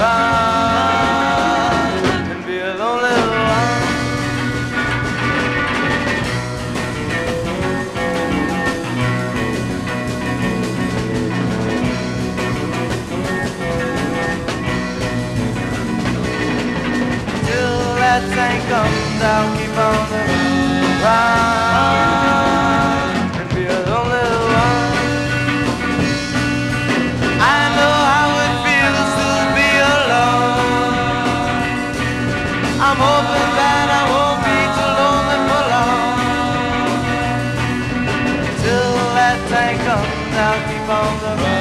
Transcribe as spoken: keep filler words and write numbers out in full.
run and be a lonely one. Till that tank comes, I'll keep on the run and be a lonely one. I know how it feels to be alone. I'm hoping that I won't be too lonely for long. Till that tank comes, I'll keep on the run.